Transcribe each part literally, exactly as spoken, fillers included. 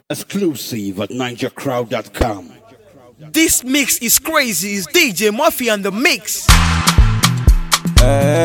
Exclusive at ninja crowd dot com. This mix is crazy. It's D J Murphy on the mix. Hey,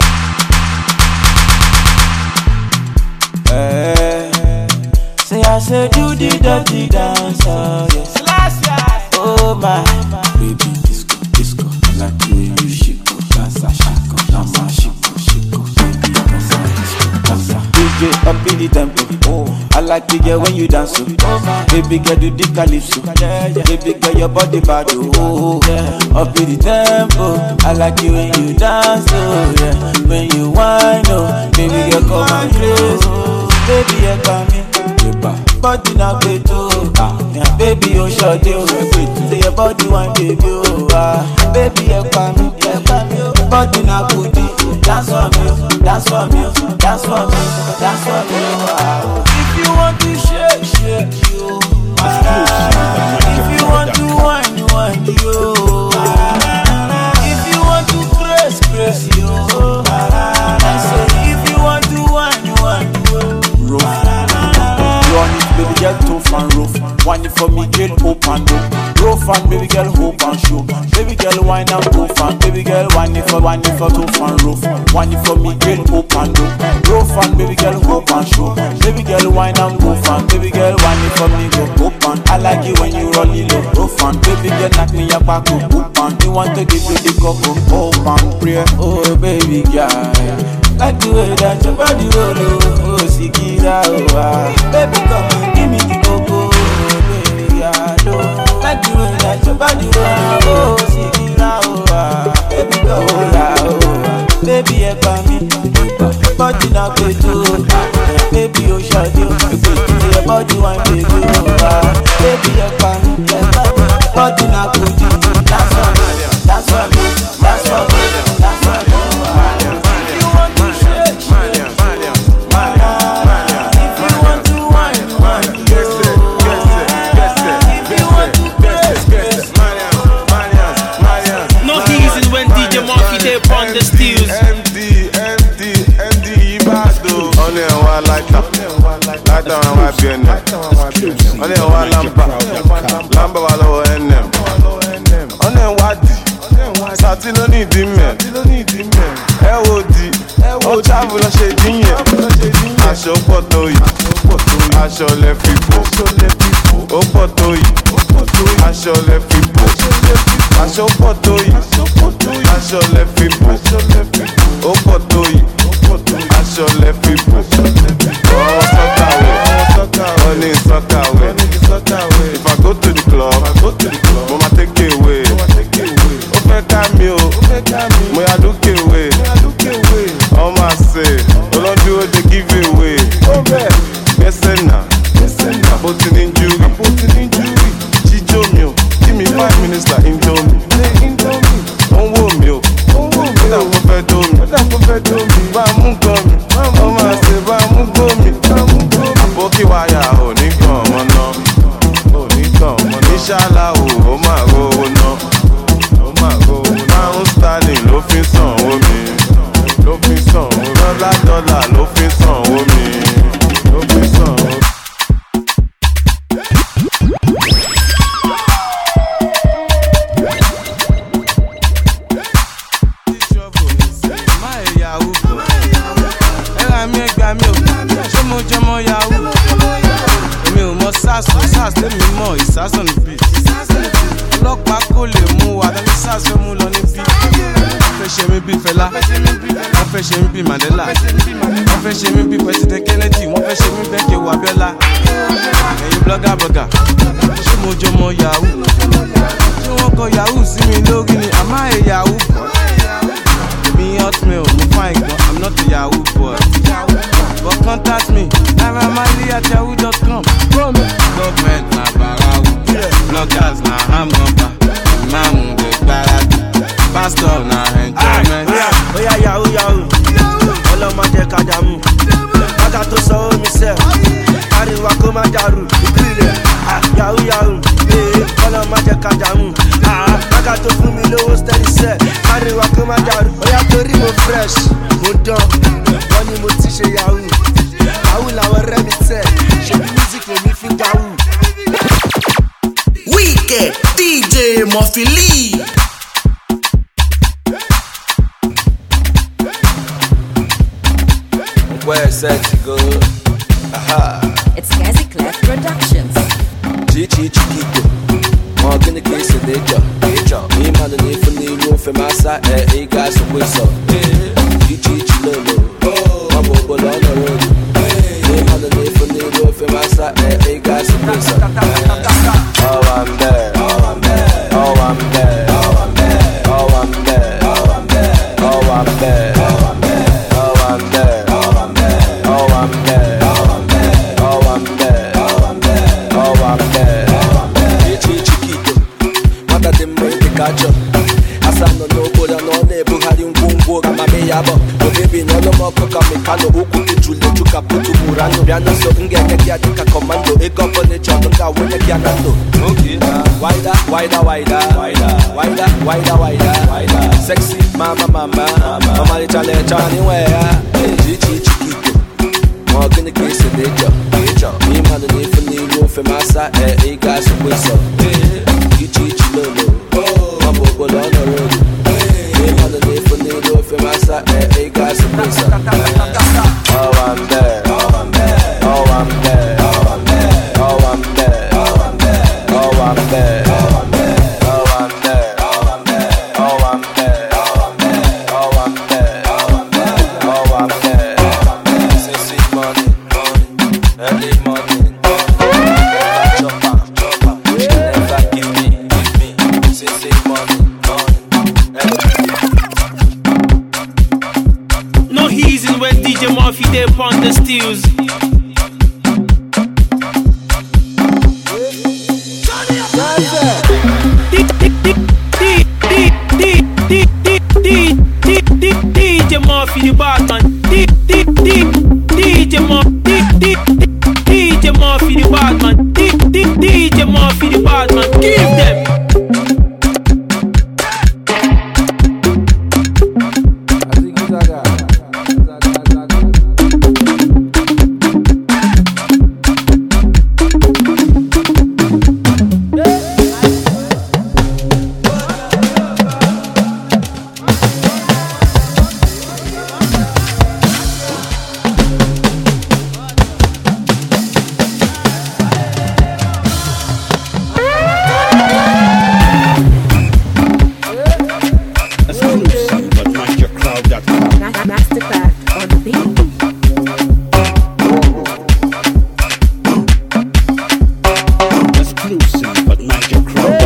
hey. Say I say do the dirty dance, oh yes. Oh my, baby disco, disco. I like the way you shiko, dansa, shiko, dansa, shiko, shiko. Baby dansa, disco, dansa. D J up in the tempo. Oh, I like the girl when you dance. Oh my, baby girl do the calypso. Baby girl your body bad. Oh yeah, up in the tempo. I like it when you dance. Oh yeah, when you whine. Oh, baby girl come and crazy. Baby you come in. Body na beto, ah, yeah, baby oh short you, say your body one baby oh, ah, baby you come me, you come me, body na goodie, dance for me, dance for me, dance for me, dance for me, ah. If you want to shake, shake you, ah, if you want to whine, whine you, ah, if you want to press, press you, ah, I say if you want to whine, whine you, ah. Baby girl tough and rough, whine it for me girl hope and dope. Rough and baby girl hope and show. Baby girl whine and tough and baby girl whine it for whine it for tough and rough. Whine it for me girl hope and dope. Rough and baby girl hope and show. Baby girl whine and tough and baby girl whine it for me girl hope and I like it when you roll it low. Rough and baby girl knock me your back up hope and you want to give you the cup of hope and prayer. Oh baby girl, like the way that your body roll, oh, oh, Sikira, oh, ah. Baby, come and give me the cocoa, baby, I know. Like the way that your body roll, oh, Sikira, oh, ah. Baby, come oh, yeah, oh, ah. Baby, you come me, body na beto, ah. Baby, you shot you, your body one baby, oh, ah. Baby, you come me, body na goodie, that's for me, that's for me, that's for me, that's for me, ah. On the steels. M D, M D, M D, Ibado. Only one lighter, lighter and white beer. Only one lamba, lamba walo N M. Only one D, Satilo ni dime. E O D, o travel lo ṣe diyan. Aṣọ pọ̀ tó yìí, aṣọ lẹ fi bò. Ó pọ̀ tó yìí, aṣọ lẹ fi bò. Aṣọ pọ̀ tó yìí, aṣọ lẹ fi bò. Ó pọ̀ tó yìí, aṣọ lẹ fi bò. Oh, sọ́kàwé, honey sọ́kàwé. If I go to the club, mo ma take it away. Ó fẹ́ ká mi o, mo yà lókè away. Ọmọ àṣẹ, olóńdúró dey give away. Gbẹ́sẹ̀ náà, àpótí ní júwì. Jíjó mi o, give me five minutes like Indomie. Ó ń wò mí o, kódà kó fẹ́ dó mi. Bá a mú gan mi, ọmọ àṣẹ bá a mú gbó mi. Àbókí wáyà ò ní kàn ọmọ náà. Níṣàlá o, ó máa rówó náà. Pound sterling ló fi sanwó mi. Dọ́là dọ́là ló fi sanwó mi. Ló fi sanwó mi. Ìsásùn ní bí ọlọ́pàá kò lè mú wa tàbí sásùn mú lọ níbí. Wọ́n fẹ́ ṣe mí bí Fẹlá, wọ́n fẹ́ ṣe mí bí Mandela, wọ́n fẹ́ ṣe mí bí President Kennedy, wọ́n fẹ́ ṣe mí bẹ́ẹ̀ kí wà Abíọ́lá. Ẹ̀yin blogger blogger, ṣé mo jọ mọ yahoo? Ṣé wọ́n kọ yahoo sí mi lórí ni àmọ́ ẹ̀ yahoo boy? Èmi hotmail, mo fine gan, I'm not a yahoo boy. But contact me, naira marley at yahoo dot com. Government na barawu, bloggers na hamgamba, imam de gbaradu, pastor na enjoyment. Oya yahoo yahoo, ọlọ́mọ jẹ́ kájà mú, kájà tó sọ omi sẹ́, àríwá kó má dàrú, ìpìlẹ̀. Yahoo yahoo, ọlọ́mọ jẹ́ kájà mú, kájà tó fún mi lówó steady sẹ́, àríwá kó má dàrú. Oya torí mo fresh, mo dán, wọ́n ní mo ti ṣe yahoo. Yahoo làwọn rẹ́ mi tẹ̀, ṣe bí music lèmi fi ń yahoo. believe. Where sexy good? Aha. It's Kazi Clef Productions. Chichi Chiquito. Walking the case of nature. Nature. Me man the need for the roof and massa. Eh, eh, guys, so what's up? Chichi Chilolo. I'm over on the road. Me man the need for the roof and massa. Eh, eh, guys, so what's up? Oh, I'm there. Oh, I'm there. Oh, I'm there. Oh, I'm there. Oh, I'm there. Oh, I'm there. Oh, I'm there. Oh, I'm there. Oh, I'm there. Oh, I'm there. Oh, I'm there. Oh, I'm there. Oh, I'm there. Oh, I'm there. Oh, I'm there. Oh, I'm there. Chichi Chiquito. Mata de mãe de cacho. Asano no boda no ne buhari ngumbo kama meyabo. O baby no no mo koka mekano uku tujule chuka putu murano. Biana so ngeke kia dika commando. Ego pone chono nga wene kia nando. Okay. Wider, wider, wider, wider, wider, wider, wider, wider. Sexy mama, mama, mama le chale chani wea. Chichi Chiquito. Walking the case of nature, nature. Me man the need for the roof and massa. Eh, eh, guys, so what's up? Chichi Chilolo. I'm over on the road. Me man the need for the roof and massa. Eh, eh, guys, so what's up? Oh, I'm there. Oh, I'm there. Oh, I'm there. Oh, I'm there. Oh, I'm there. Oh, I'm there. Oh, I'm there. Oh, I'm there. Oh, I'm there. Oh, I'm there. Oh, I'm there. Oh, I'm there. Oh, I'm there. Oh, I'm there. Oh, I'm there. Sexy morning, morning, early morning. Chop up, chop up. She never give me, give me. Sexy morning, morning, early. No easing when D J Murphy they upon the steels. D J Murphy the Batman. D J Murphy D J Murphy the Batman. D J Murphy the Batman. Give them. Masterclass on the beat. Exclusive at niger crowd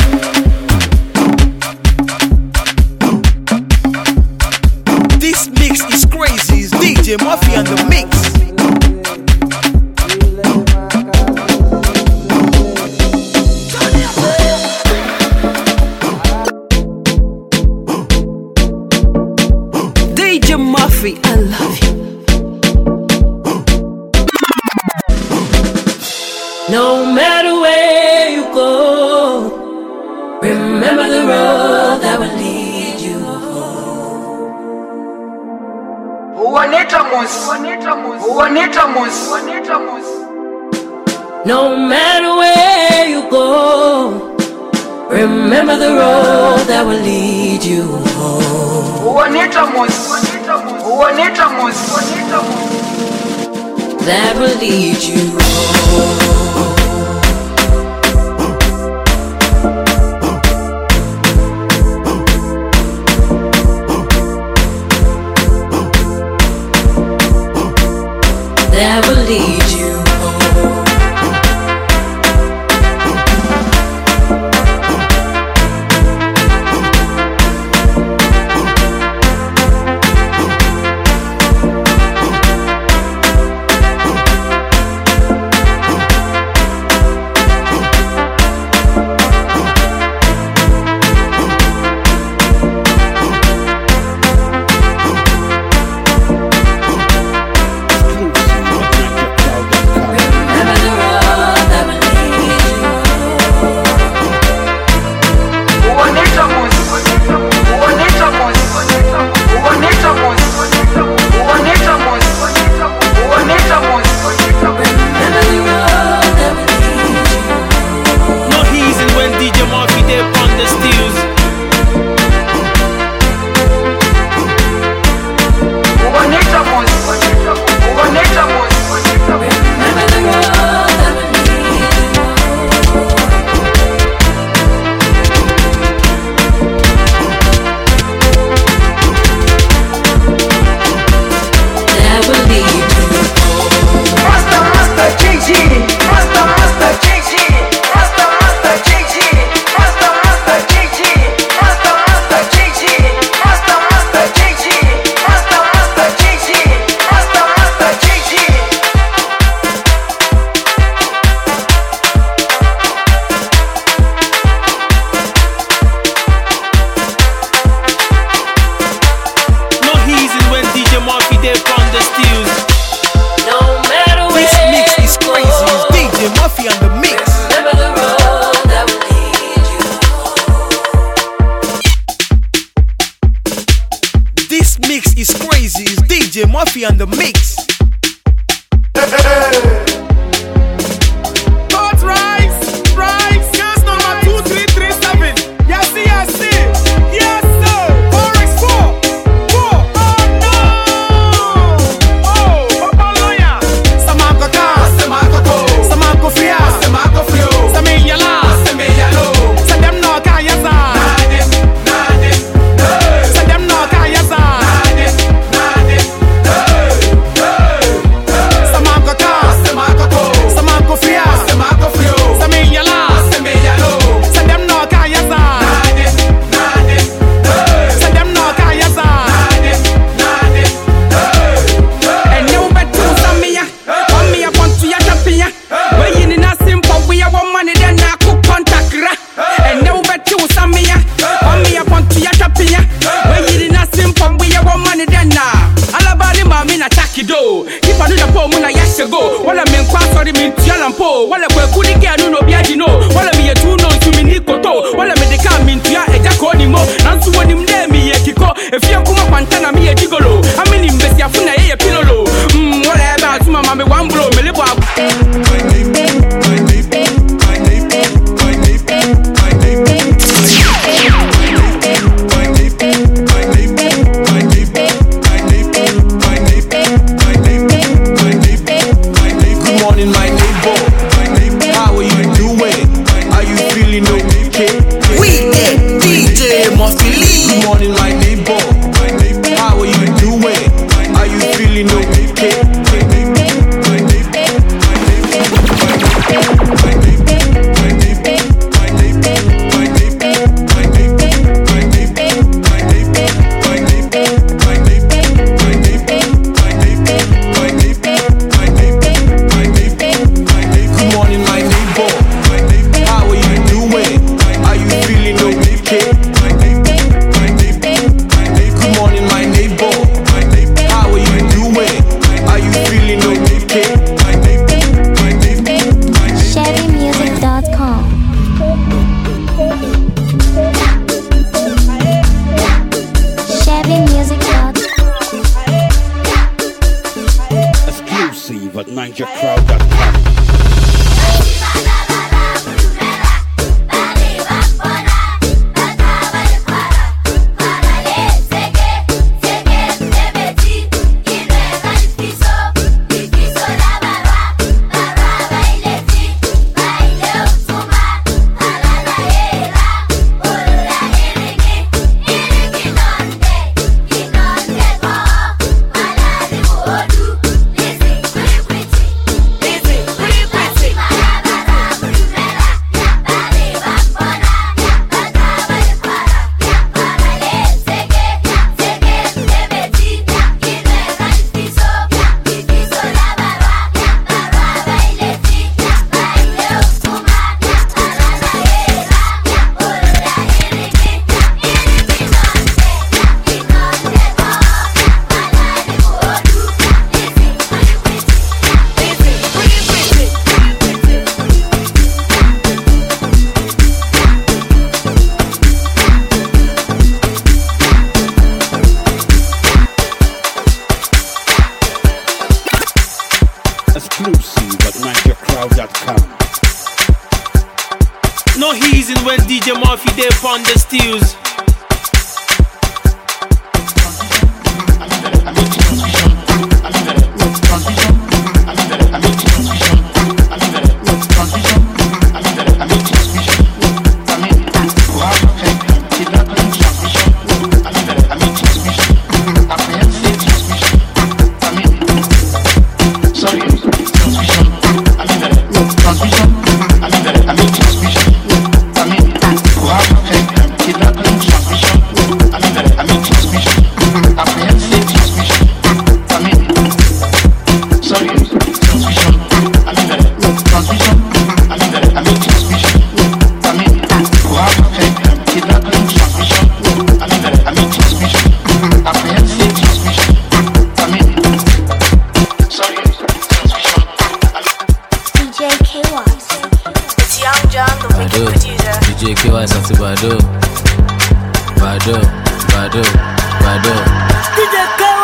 dot com. This mix is crazy. It's D J Murphy on the mix. D J Murphy, I love you. No matter where you go, remember the road that will lead you home. No matter where you go, remember the road that will lead you home. That will lead you home. That will lead you home. Murphy on the mix. Hot rice, rice, yes, number two, three, three, seven. Yes, yes, yes, sir. four by four, four. Oh no! Oh, Papa Lawyer. Samako ka, Samako ko, Samako fia, Samako fio, Samiyala, Samiyalo. Send them no kayaza. Nade, nade, hey. Send them no kayaza. Nade, nade, hey, hey, hey. Samako ka, Samako ko, Samako fia, Samako fio, Samiyala, Samiyalo. Send them no kayaza. Nade, nade, hey. Send them no kayaza. Nade, nade, hey, hey. And you bet to some me, one me upon to your tapia. When you in a simple, we have one money, then I could contact her. And you bet to some me, one me upon to your tapia. When you in a simple, we have one money, then I. Alabali mami na takido. Keep on the poem when I yes go. While I'm in class or the mint yalampo. While I work with the girl, no biagino. While I'm here to know to me nikoto. While I'm in the car, mint ya a jack on him. Nansu when him name me a kiko. If you come up and tell me a gigolo, I'm in him best yafuna a pillow. Hmm, whatever, to my mammy one blow, me live up. Good morning, my neighbor. How are you doing? Are you feeling okay? We did D J Murphy Lee. Good morning, my neighbor. How are you doing? Are you feeling okay? Good morning, my neighbor. How are you doing? Are you feeling okay? Good morning, my neighbor. How are you doing? Are you feeling okay? Chevy Music dot com. Chevy Music dot com. Exclusive at niger crowd dot com. Exclusive at niger crowd dot com. No easing when D J Murphy dey on the steels. D J K Y Sati Bado, Bado, Bado, Bado. D J K Y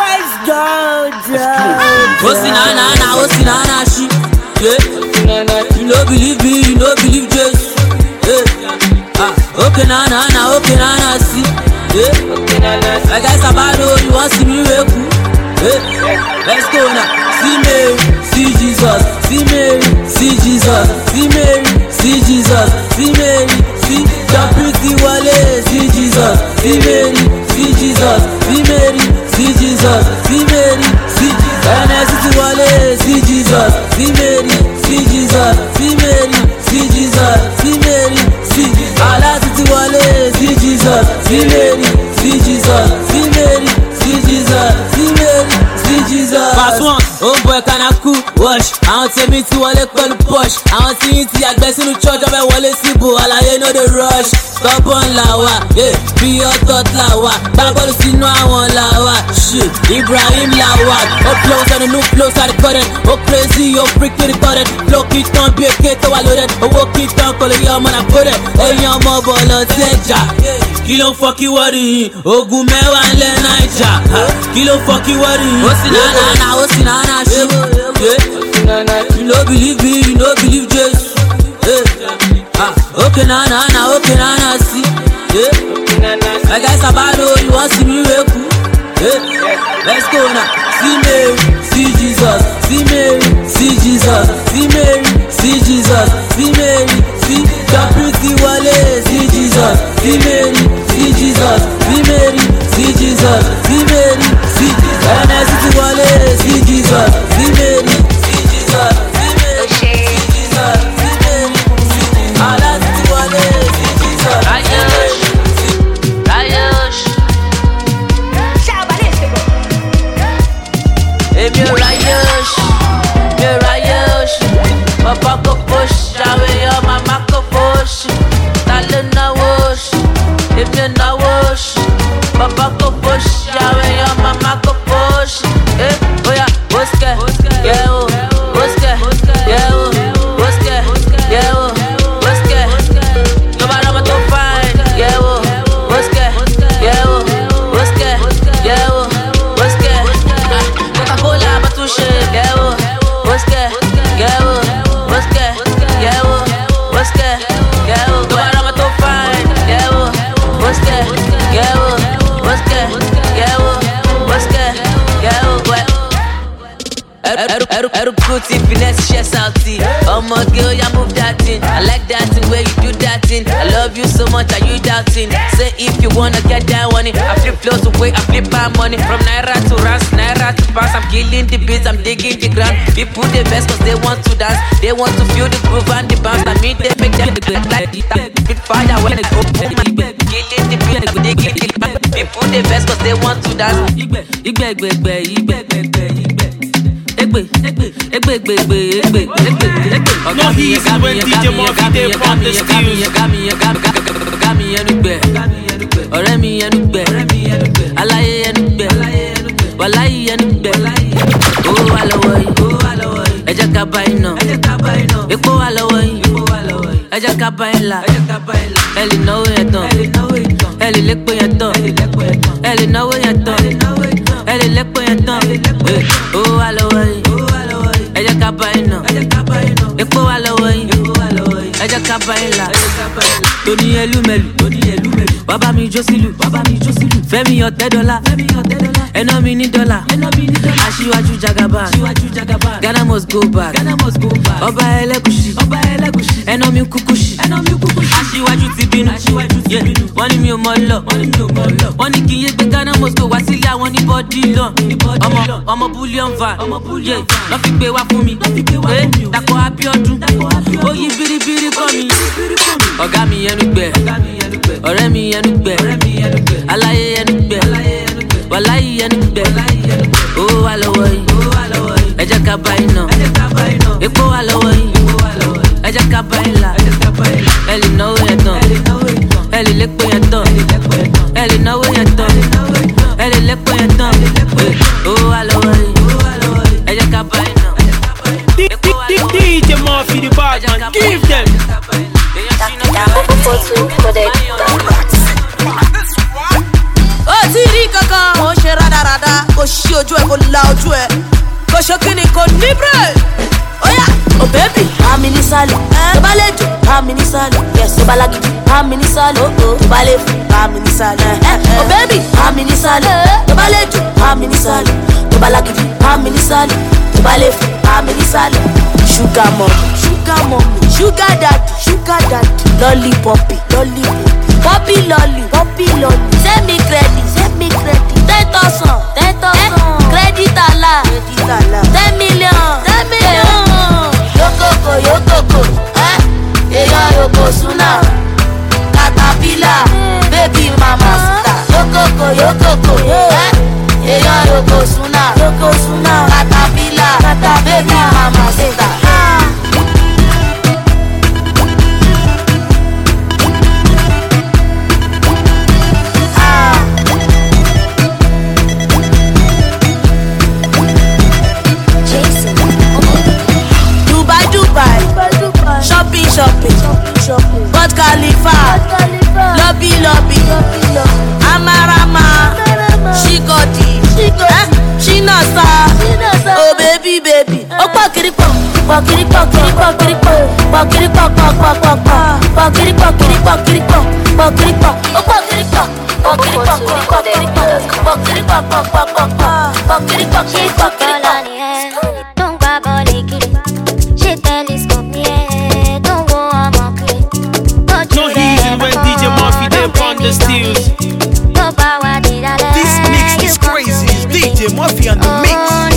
Osi na na na, osi na na she. Yeah. You no believe me, you no believe Jesus. Yeah. Ah, okay na na na, okay na na see. Yeah. I guess about you want see me wake. Yeah. Let's go now. See Mary, see Jesus. See Mary, see Jesus. See Mary, see Jesus. See Mary, see the pretty wale. See Jesus. See Mary, see Jesus. See Mary, see Jesus. See Mary, see N S T wale. See Jesus. See Mary, see Jesus. See Mary, see Jesus. See Mary, see Allah City wale. See Jesus. See Mary, see Jesus. See Mary, see Jesus. See Mary, see Jesus. Pass one. Oh boy, can I cool wash? I want to meet you all the push. I want to eat the address in the church of a wall sibo. All I know the rush. Stop on lawa, yeah. Be your thought lawa. Double see no one lawa. Shit, Ibrahim lawa. Oh close and a new close at the current. Oh crazy, oh freak to the current. Block it down, be a kid to a loaded. Oh walk it down, call it your man, I put it. Hey, your mobile on Teja. Kilo fuck you worry. Oh good man, one le Naija. Kilo fuck you worry. Oh sinana, na, oh sinana. Yeah. You no believe me, you no believe Jesus. Yeah. Ah, okay na na na, okay na na see. Yeah. I guess about you want see me wake. Yeah. Let's go now. See Mary, see Jesus. See Mary, see Jesus. See Mary, see Jesus. See Mary, see the pretty wale. See Jesus. See Mary, see Jesus. See Mary, see Jesus. See Mary, see N S T wale. See Jesus. See Mary, see Jesus. See Mary, see Jesus. See Mary, see Allah City wale. See Jesus. Rayosh, Rayosh. Hey, me Rayosh, me Rayosh. Papa go push, away your mama go push. Talena wash, if you na wash. Papa go push, away your mama go push. Hey, oh yeah, what's that? Yeah, oh, what's that? Yeah, oh, what's that? Yeah, oh, what's that? Nobody want to find. Yeah, oh, what's that? Yeah, oh, what's that? Yeah, oh, what's that? Coca-Cola, but to shake. Yeah, oh, what's that? Yeah, oh, what's that? Yeah, oh, what's that? Yeah, oh, nobody want to find. Yeah, oh, what's that? Yeah, oh, what's that? Yeah, oh, what's that? Yeah, oh, what? Every pretty finesse, chest out tea. Oh my girl, you move that thing. I like that thing where you do that thing. I love you so much, are you doubting? Say if you wanna get that money, I flip flows away, I flip my money. From Naira to Rans, Naira to Pounds, I'm killing the beats, I'm digging the ground. People the best cause they want to dance. They want to feel the groove and the bounce. I mean they make them like it. Bit fire when they go. Killing the beats, they get it. People the best cause they want to dance. Igbe, igbe, igbe, igbe, igbe, igbe. Egbe, egbe, egbe, egbe, egbe, egbe, egbe. No easy when D J Murphy dey from the studio. Gami enugbe, ọ̀rẹ́ mi enugbe, aláyé enugbe, wàláyé enugbe. Owó wà lọ́wọ́ yìí, ẹ jẹ́ ká bá iná. Epo wà lọ́wọ́ yìí, ẹ jẹ́ ká bá ilà. Ẹ lè náwó yẹn tán, ẹ lè lépo yẹn tán, ẹ lè náwó yẹn tán, ẹ lè lépo yẹn tán. Owó wà lọ́wọ́ yìí, ẹ jẹ́ ká bá iná. Epo wà lọ́wọ́ yìí, ẹ jẹ́ ká bá ilà. Tony elumelu, bàbá mi jó sílù, Fẹ́mi ọ̀tẹ́ dọ́là, ẹná mi ní dọ́là, aṣíwájú jagaba, Ghana must go back, ọba ẹlẹ́gùṣì, ẹná mi kúkúṣì, aṣíwájú ti bínú, wọ́n ní mi ò mọ̀ lọ, wọ́n ní kí n yé gbé Ghana must go wá sílé àwọn ní bọ́dí lọ, ọmọ bullion va, lọ́ fi gbé wá fún mi, Dàpọ̀ Abíọ́dún, ó yí biribiri kọ́ mi, ọ̀gá mi enugbe, ọ̀rẹ́ mi enugbe, aláyé enugbe, wàláyé enugbe. Owó wà lọ́wọ́ yìí, ẹ jẹ́ ká bá iná. Epo wà lọ́wọ́ yìí, ẹ jẹ́ ká bá ilà. Ẹ lè náwó yẹn tán, ẹ lè lépo yẹn tán, ẹ lè náwó yẹn tán, ẹ lè lépo yẹn tán. Owó wà lọ́wọ́ yìí, ẹ jẹ́ ká bá iná. D J Murphy the bad man, give them. Ó ti rí kankan, ó ṣe rádaràda, kò ṣí ojú ẹ̀ kó ṣe kí ni kò ní break. Oya, oh baby, àmì ní sálẹ̀. Tó bá lè jù, àmì ní sálẹ̀. Yes, tó bá lágídí, àmì ní sálẹ̀. Oh oh, tó bá lè fún, àmì ní sálẹ̀. Oh baby, àmì ní sálẹ̀. Tó bá lè jù, àmì ní sálẹ̀. Tó bá lágídí, àmì ní sálẹ̀. Tó bá lè fún, àmì ní sálẹ̀. Sugar mommy, sugar mommy, sugar daddy, sugar daddy. Lollipoppy, lollipoppy. Poppy lolly, poppy lolly. Send me credit, send me credit. Ten thousand, ten thousand. Credit ala, credit ala. Ten million, ten million. Yokoko, yokoko, eh? Eya yokosuna. Caterpillar, baby mama sita. Yokoko, yokoko, eh? Eya yokosuna, yokosuna. Caterpillar, baby mama sita. Shopping, shopping, shopping. But Khalifa, lobby, lobby. Amarama, she got it, eh? She not star. Oh baby, baby. Oh pakiri pok, pakiri pakiri pakiri pok, pakiri pok pok pok pok pok, pakiri pakiri pakiri pok, pakiri pok. Oh pakiri pok, pakiri pakiri pakiri pok, pakiri pok pok pok pok pok, pakiri pakiri pakiri pok. Don't grab all the kid. She telescope yeah. No easy when D J Murphy they on the steals. This mix is crazy. It's D J Murphy on the mix.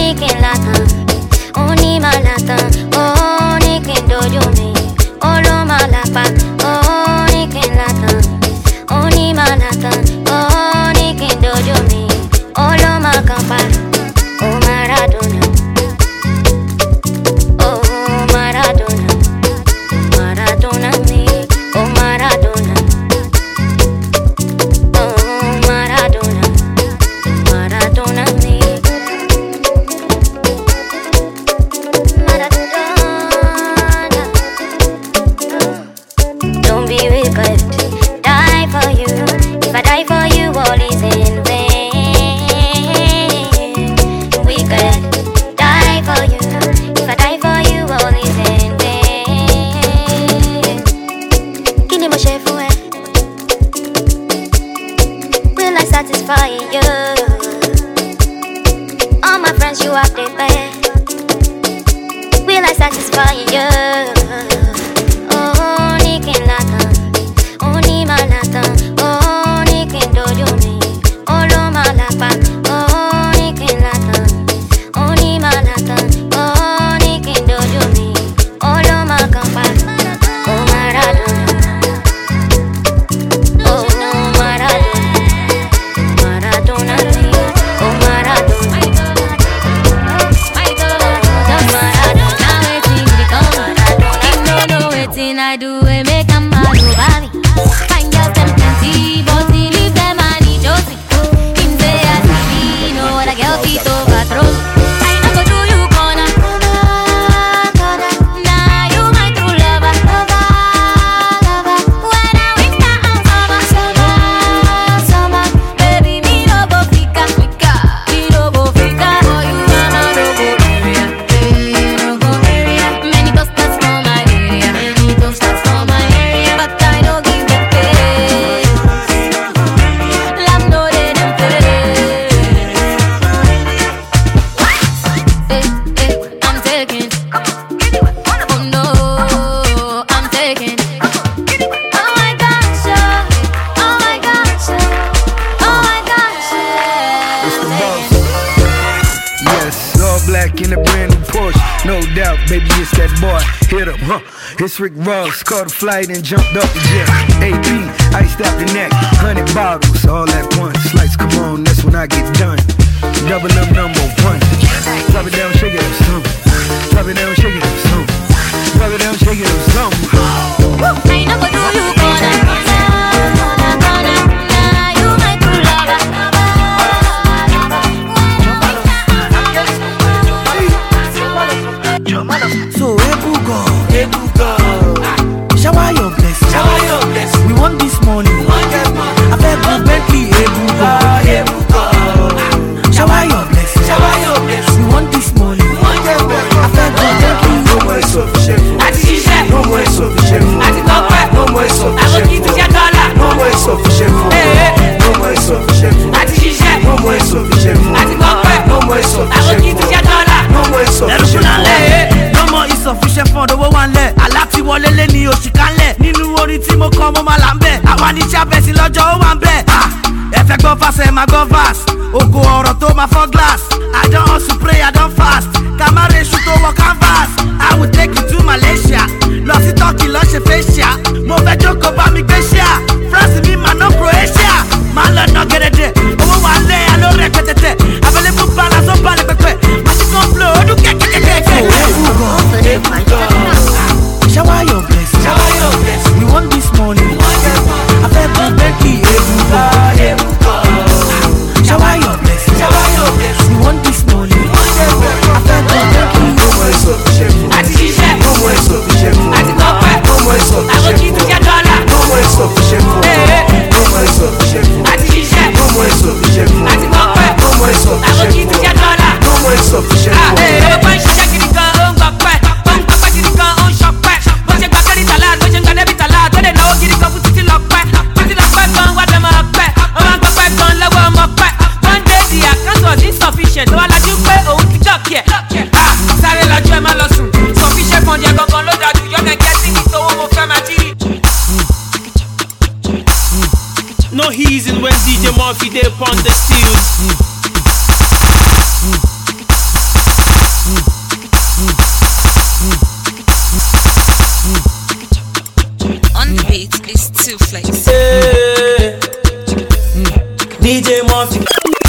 It's Rick Ross, caught a flight and jumped up the jet. A P, iced out the neck, hundred bottles all at once. Lights come on, that's when I get done. Double up number one. Drop it down, shake it up some. Drop it down, shake it up some. Drop it down, shake it up some. I know what do you gonna So Ebugo, Ebugo, shower your blessing, shower your blessing. We want this money, I beg you, Bentley, Ebugo, Ebugo, shower your blessing, shower your blessing. We want this money. kánlẹ̀ nínú orin tí mo kọ́ mo máa là ń bẹ̀ àwa ní sábẹ́sì lọ́jọ́ ó wà ń bẹ̀ ẹ fẹ́ gbọ́ fast ẹ máa gbọ́ fast ògo ọ̀rọ̀ tó máa fọ́ glass I don hustle pray I don fast kàmáre ṣu tó wọ canvas I will take you to Malaysia lọ sí Turkey lọ ṣe facial mo fẹ́ jókòó bá mi gbé ṣíà France mi máa ná Croatia máa lọ ná gẹ́dẹ́dẹ́ owó wà lẹ́ àlọ́ rẹ̀ pẹ́tẹ́tẹ́ available balance ó balẹ̀ pẹ́pẹ́ màṣíkò flow ó dún kẹ́kẹ́kẹ́kẹ́. Shower your blessing, shower your blessing. We want this money. I feel good, Becky, Ebuka, Ebuka. Shower your blessing, shower your blessing. We want this money. I feel good, Becky, Ebuka. Ati ṣiṣẹ́, ati kọ́pẹ́, àwọn kì í tún jẹ́ dọ́là. Ati ṣiṣẹ́, ati kọ́pẹ́, àwọn kì í tún jẹ́ dọ́là. Owó bá ń ṣiṣẹ́ kiri kan, ó ń gbọ́ pẹ́, ó ń gbọ́ pẹ́ kiri kan, ó ń ṣọ pẹ́. Bó ṣe gba kẹ́rì tàlá, bó ṣe gba dẹ́bì tàlá, tó lè náwó kiri kan fún títí lọ pẹ́. Títí lọ pẹ́ gan, wá bẹ́ẹ̀ máa pẹ́. Ó máa ń gbọ́ pẹ́ gan lọ́wọ́ ọmọ pẹ́. One day the account was insufficient, ó wá lajú pé òun ti dọ̀kì ẹ̀. Sáré lọ́jọ́ ẹ má lọ sùn, sufficient fund yẹ gangan ló dájú, yọ̀gẹ̀ kẹ́sì ní tówó mo fẹ́ máa jírí. No easing when D J Murphy dey upon the steel. On the beat is Two Flakes. Hey, D J Murphy.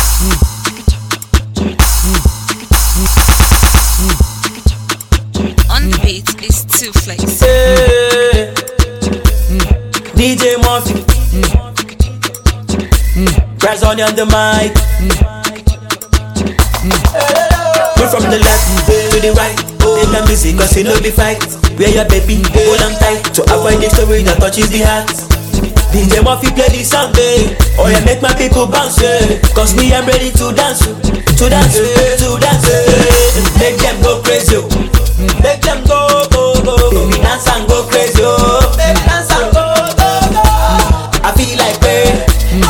On the beat is Two Flakes. Hey, D J Murphy. Press on the mic. Move from the left to the right. Take the music cause it no be fight. Where your baby, hold on tight. To avoid the story that touches the heart. D J Murphy play the song, babe. Oh yeah, make my people bounce, yeah. Cause me I'm ready to dance. To dance, to dance. Make them go crazy. Make them go, go, go. Baby dance and go crazy. Baby dance and go, go, go. I feel like pain.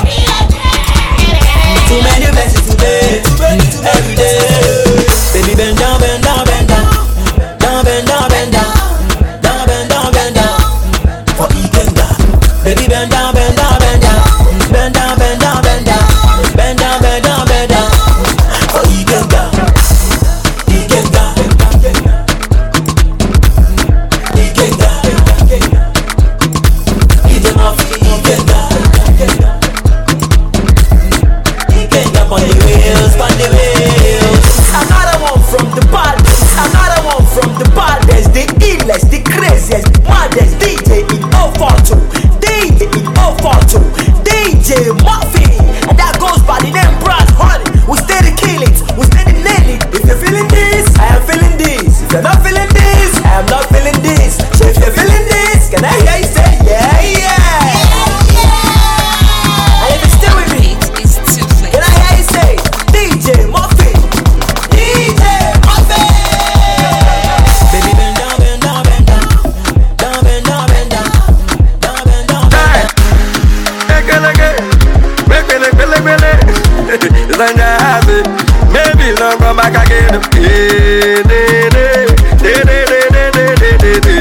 Too many blessings today, every day. Baby bend down, bend down, bend down, down, bend down, bend down, down, bend down, bend down. For Ikenga, baby bend down, bend down, bend down, bend down, bend down, bend down, bend down, bend down, bend down. For Ikenga, Ikenga, Ikenga, Ikenga, Ikenga. On the wheels, on the wheels. Another one from the baddest, another one from the baddest, the illest, the craziest, maddest D J in oh four two, D J in oh four two, D J Murphy, and that goes by the name Brad Honey. We steady kill it, we steady nail it. If you're feeling this, I am feeling this. If you're not feeling this, I am not feeling this. So if you're feeling this, can I hear you say yeah, yeah? And if you're still with me, can I hear you say D J Murphy, D J Murphy? Baby bend down, bend down, bend down, down, bend down, bend down, down, bend down, bend down. Make me look, look, look, look. It's like that happy. Maybe long come back again. Eh, eh, eh, eh, eh, eh, eh,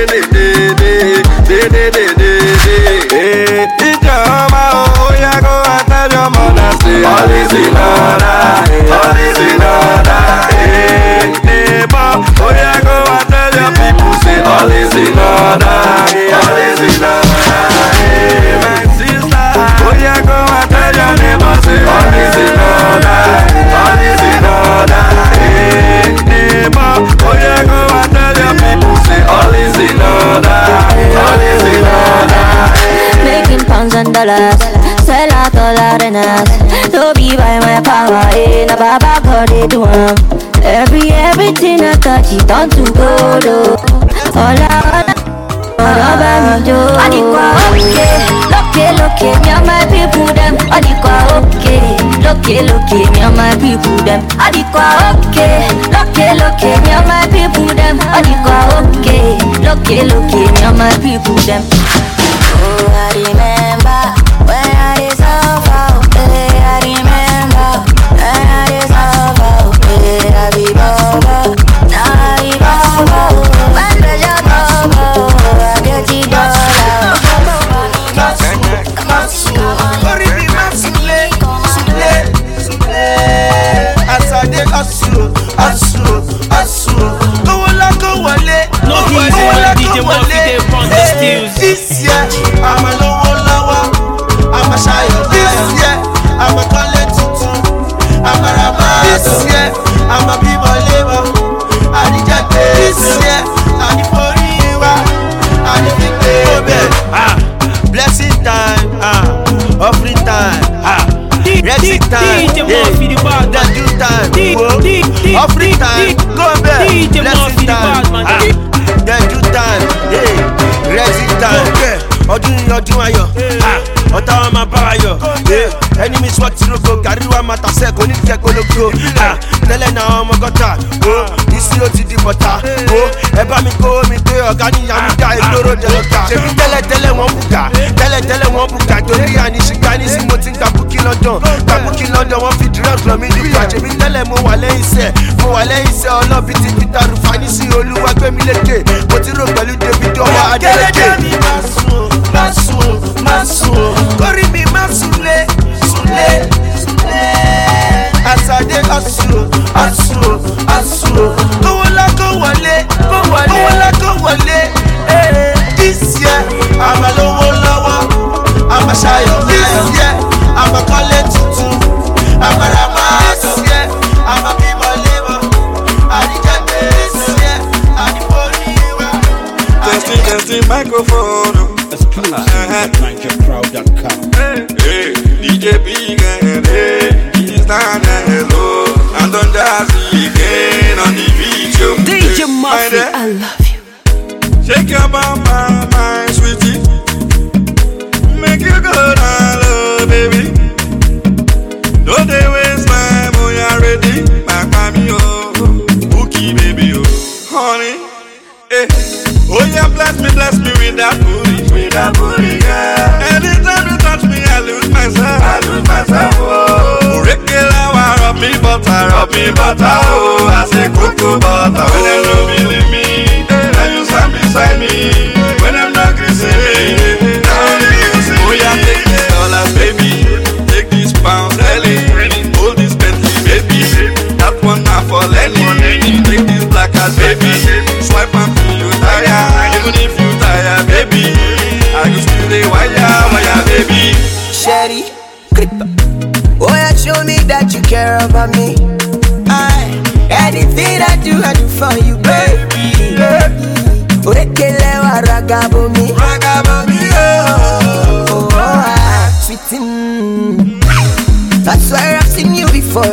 eh, eh, eh, oh yeah, go and tell your mother, say all is in order, all is in order. Hey, neighbor, oh yeah, go and tell your people, say all is in order, all is in order. Hey, my sister, oh yeah, go and tell your neighbor, say all is in order, all is in order. Hey, neighbor, oh yeah, go and tell your people, say all is in order, all is in order. Making pounds and dollars, sell out all arenas. Don't be by my power, eh? Na baba God they do 'em. Every everything I touch it on to gold. Oh. All I wanna do, Adikwa okay, loke loke, me and my people them. Adikwa okay, loke loke, me and my people them. Adikwa okay, loke loke, me and my people them. Adikwa okay, loke loke, me and my people them. Oh, I remember when I was suffer. Hey, I remember when I was suffer. Hey, I be bumble, now I be bumble. When pressure bumble, I get it Offering time, go back. D J Blessing Murphy, the time. bad man. Ah, then do time. Hey, Rexy time. Ọdún ni ọdún ayọ̀. Ọ̀tá wa máa bá wa yọ̀. Enemy swat ti rogo, gàrí wa máa tàṣẹ́ kò ní jẹ́ kólógó. Tẹ́lẹ̀ náà ọmọ gọ́tà, ìsí ó ti di bọ̀tà. Ẹ bá mi kó mi pé ọ̀gá ní Yamida ìgboro dẹ̀lọ́ta. Ṣèbí tẹ́lẹ̀ tẹ́lẹ̀ wọ́n bùkà, tẹ́lẹ̀ tẹ́lẹ̀ wọ́n bùkà. Torí àníṣígbà ní sí mo ti ń gbàbúkí London. Gbàbúkí London wọ́n fi drugs lọ mí nípa. Ṣèbí tẹ́lẹ̀ mo wà lẹ́yìn iṣẹ́, mo wà lẹ́yìn iṣẹ́ ọlọ́bí ti Peter Rufani sí Olúwa gbẹ̀mí lékè. Mo ti rò pẹ̀lú David ọwọ́ Adélèké. Má sùn, má sùn, kórìí mi má súnlé, súnlé, súnlé. Àṣàdé ọ̀sùn, ọ̀sùn, ọ̀sùn. Kówó lá kó wọlé, kó wọlé, kówó lá kó wọlé. This year, àmà lówó lọ́wọ́, àmà ṣayọ̀. This year, àmà kọ́lé tuntun, àmà ra máàsì. This year, àmà bímọ léwọ̀, àdìjẹ́ this year, àdìpọ̀ oníwà. Testing, testing microphone. Mind your crowd dot com. Hey, hey, D J Big and hey, he's down and low. And on Jazzy again on the video. D J Murphy, I love you. Shake your bum, my, my sweetie. Make you go down low, baby. Don't they waste my money already. My mommy, oh, Bookie, baby, oh, honey. Hey. Oh yeah, bless me, bless me with that booty, with that booty, yeah. Anytime you touch me, I lose myself, I lose myself, oh. Regular, rub me butter, rub me butter, oh. I say cocoa butter, when they don't believe me, now you stand beside me. When I'm not kissing me, now you see. Oh yeah, take these dollars, baby, take these pounds, Ellie, hold this Bentley, baby. That one not for Lenny, take this black card, baby. Swipe and feel you tired, even if you tired, baby. I go still the wire, wire, baby. Sherry, Crippa. Oh, yeah, show me that you care about me. I, anything I do, I do for you, baby. Orekele wa ragabo mi, ragabo mi, oh, oh, oh, sweetie. Mm. I swear I've seen you before.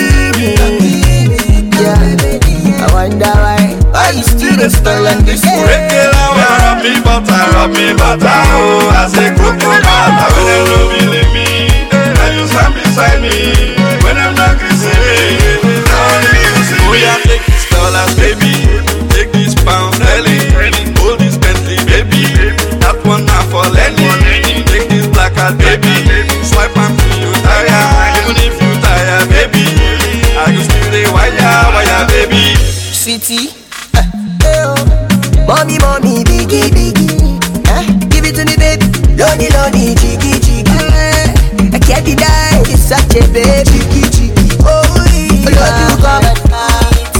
Yeah, I wonder why. Why you still the style and this? Regular, rub me butter, rub me butter, oh. I say cocoa butter, when they don't believe me, now you stand beside me. When I'm not kissing me, now you see. Oh yeah, take these dollars, baby, take these pounds, Ellie, hold this Bentley, baby. That one not for Lenny, take this black card, baby. Swipe and feel you tired, even if you tired, baby. I go still the wire, wire, baby. Sweetie, uh, hey, oh. Mommy, mommy, biggie, biggie, uh, give it to me, baby. Lonely, lonely, jiggy, jiggy. Uh, I can't deny it's such a baby, jiggy, jiggy. Oh, yeah. Lord, you come at night.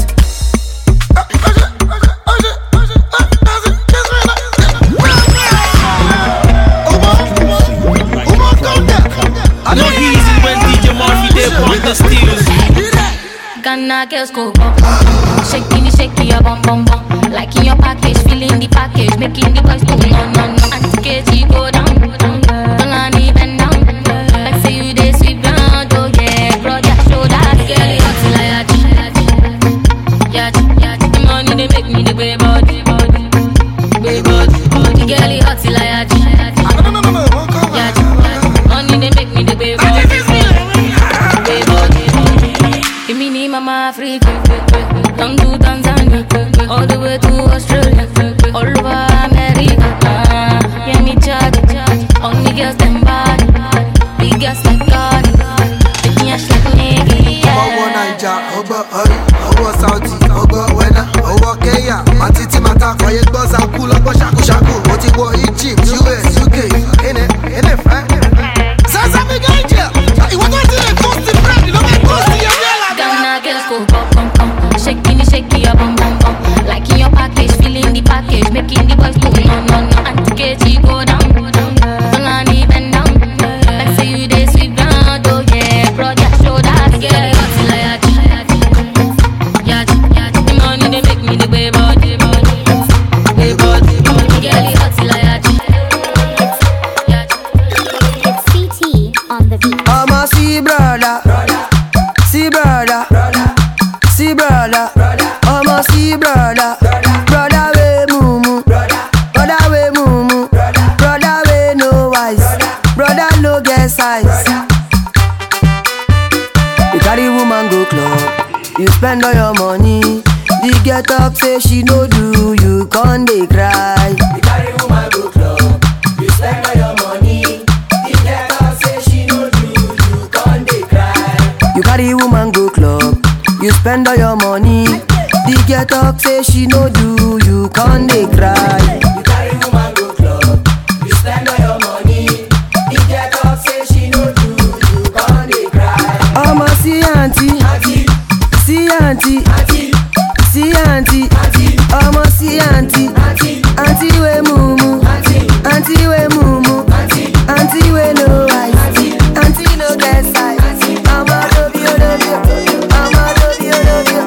I know easy when D J Murphy they want the steals. Ghana girls go bum bum bum, shaking it, shaking your bum bum bum. Like in your package, feeling the package, making the boys go no no no. And K G go down, don't let me bend down. Like say you they sweep round, oh yeah, broad your shoulders, girl you hot like a yeah yeah. The money they make me the way body body, way body body. Girl you hot like a yeah yeah. Money they make me the way body, way body body. Give me ni mama Africa. spend all your money. The girl talk say she no do, you can't dey cry. You carry woman go club, you spend all your money. The girl talk say she no do, you can't dey cry. You carry woman go club, you spend all your money. The girl talk say she no do, you can't dey cry. You carry woman go club, you spend all your money. The girl talk say she no do, you can't dey cry. I'ma see auntie, auntie, see auntie, auntie, see auntie, auntie, I'ma see auntie, auntie, auntie we mumu, auntie, auntie we mumu, auntie, auntie we no eyes, auntie, auntie no get size. I'ma love you, love you, I'ma love you, love you.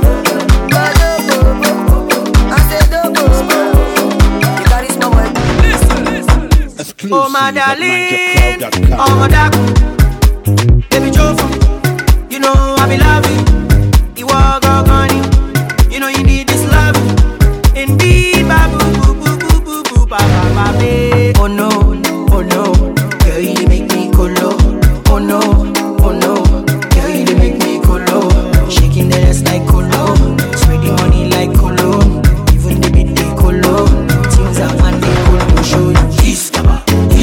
Oh my darling, oh my dark, baby Jofa, you know I be loving. You are gone, you know you need this love. Indeed, babu, boo, boo, boo, boo, boo, ba, ba, ba, ba. Oh no, oh no, girl you make me colo. Oh no, oh no, girl you make me colo. Shaking the ass like colo, spreading money like colo. Even the bit they colo, things are man they colo. Show you this kaba.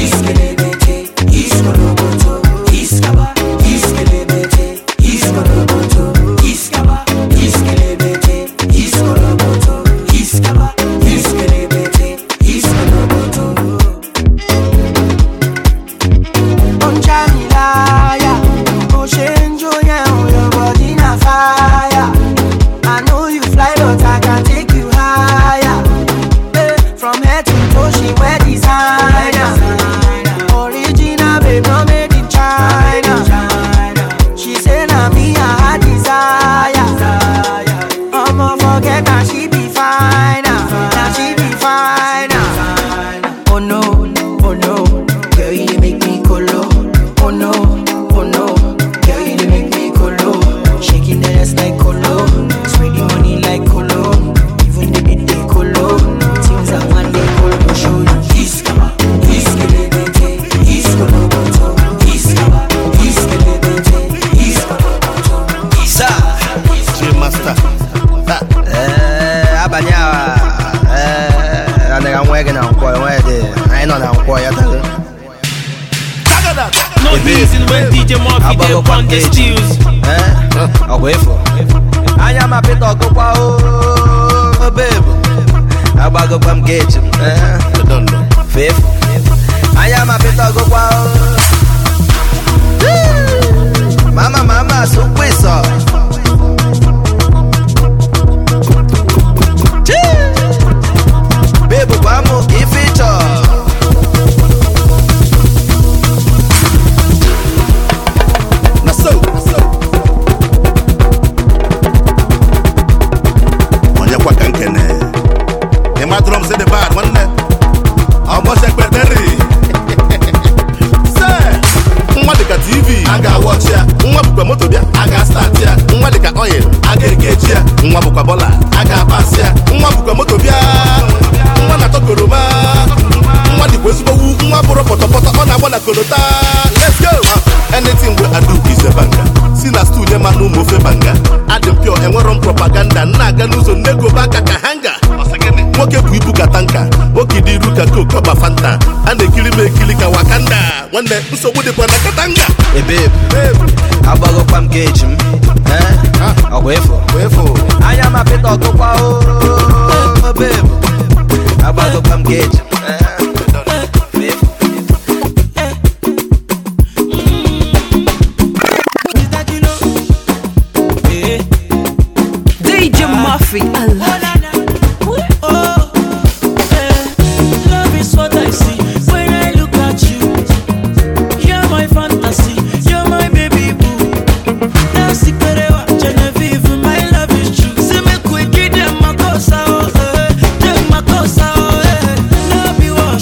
Let's go. Anything we I do is a banger. See na studio man no move banga. Adam pure and we run propaganda. Naga no so nego baka kahanga. Moke buibu katanka. Moke di ruka coca bafanta. And the killing me kilika wakanda. One day so would the katanga. Hey babe, babe. I bag up am gauge him. Eh? I wait for, wait for. I am a bit of go oh, babe. I bag up am gauge. D J Murphy, I love you. Be one.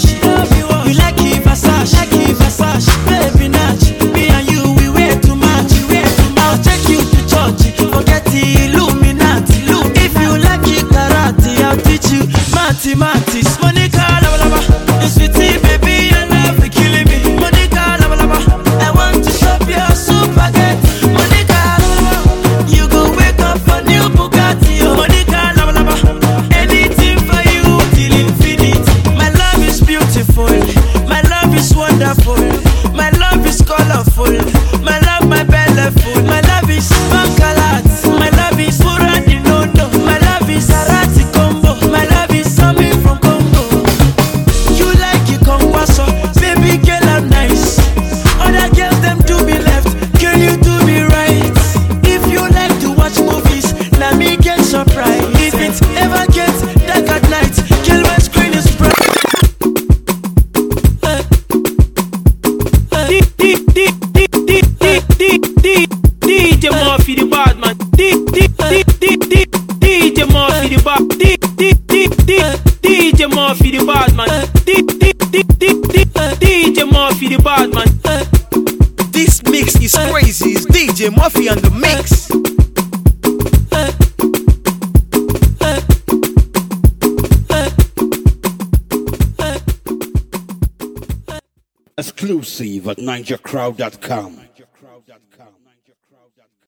D D D D D J Murphy the bad man. D D D D D D J Murphy the bad man. This mix is crazy. It's D J Murphy on the mix. Exclusive at ninja crowd dot com.